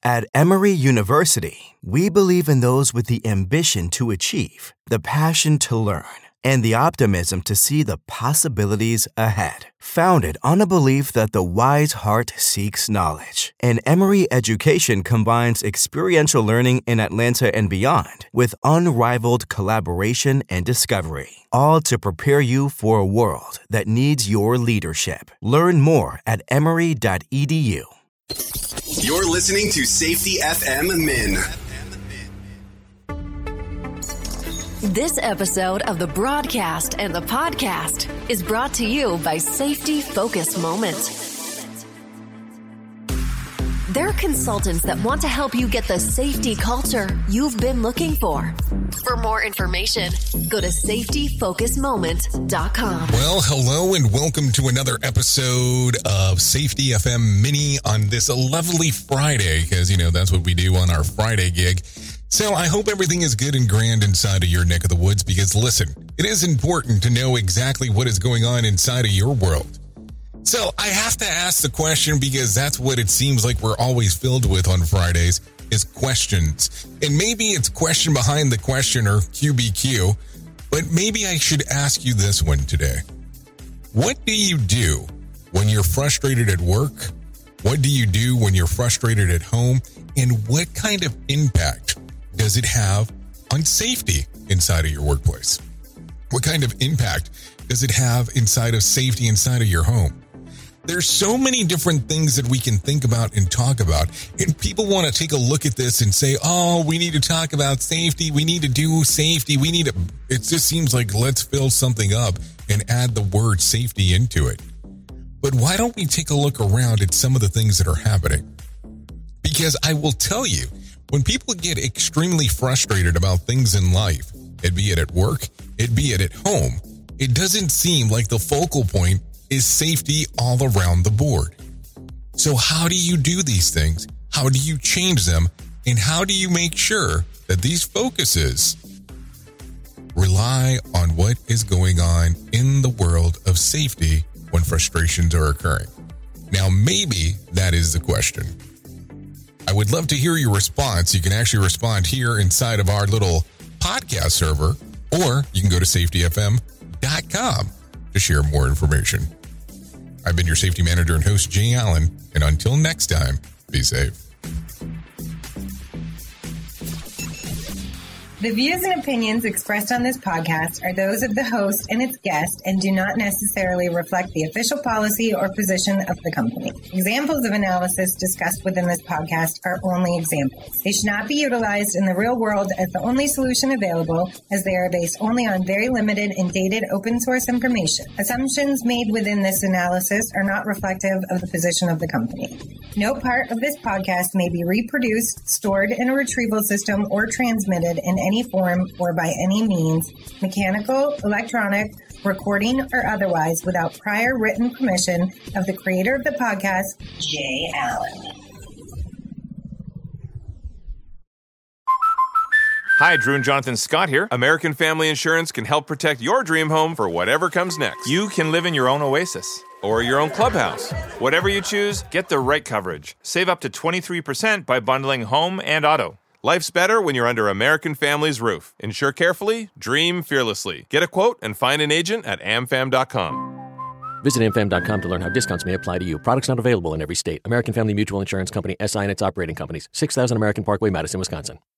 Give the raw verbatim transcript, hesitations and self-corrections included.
At Emory University, we believe in those with the ambition to achieve, the passion to learn, and the optimism to see the possibilities ahead. Founded on a belief that the wise heart seeks knowledge, and Emory education combines experiential learning in Atlanta and beyond with unrivaled collaboration and discovery, all to prepare you for a world that needs your leadership. Learn more at emory dot e d u. You're listening to Safety F M Min. This episode of the broadcast and the podcast is brought to you by Safety Focus Moment. They're consultants that want to help you get the safety culture you've been looking for. For more information, go to safety focus moment dot com. Well, hello and welcome to another episode of Safety F M Mini on this lovely Friday, because, you know, that's what we do on our Friday gig. So I hope everything is good and grand inside of your neck of the woods, because listen, it is important to know exactly what is going on inside of your world. So I have to ask the question, because that's what it seems like we're always filled with on Fridays, is questions. And maybe it's question behind the question, or Q B Q, but maybe I should ask you this one today. What do you do when you're frustrated at work? What do you do when you're frustrated at home? And what kind of impact does it have on safety inside of your workplace? What kind of impact does it have inside of safety inside of your home? There's so many different things that we can think about and talk about, and people want to take a look at this and say, oh, we need to talk about safety. We need to do safety. We need to, it just seems like let's fill something up and add the word safety into it. But why don't we take a look around at some of the things that are happening? Because I will tell you, when people get extremely frustrated about things in life, it be it at work, it be it at home, it doesn't seem like the focal point is safety all around the board. So how do you do these things? How do you change them? And how do you make sure that these focuses rely on what is going on in the world of safety when frustrations are occurring? Now, maybe that is the question. I would love to hear your response. You can actually respond here inside of our little podcast server, or you can go to safety f m dot com to share more information. I've been your safety manager and host, Jay Allen, and until next time, be safe. The views and opinions expressed on this podcast are those of the host and its guest and do not necessarily reflect the official policy or position of the company. Examples of analysis discussed within this podcast are only examples. They should not be utilized in the real world as the only solution available, as they are based only on very limited and dated open source information. Assumptions made within this analysis are not reflective of the position of the company. No part of this podcast may be reproduced, stored in a retrieval system, or transmitted in any form or by any means, mechanical, electronic, recording, or otherwise, without prior written permission of the creator of the podcast, Jay Allen. Hi, Drew and Jonathan Scott here. American Family Insurance can help protect your dream home for whatever comes next. You can live in your own oasis or your own clubhouse. Whatever you choose, get the right coverage. Save up to twenty-three percent by bundling home and auto. Life's better when you're under American Family's roof. Insure carefully, dream fearlessly. Get a quote and find an agent at a m fam dot com. Visit a m fam dot com to learn how discounts may apply to you. Products not available in every state. American Family Mutual Insurance Company, S I and its operating companies. six thousand American Parkway, Madison, Wisconsin.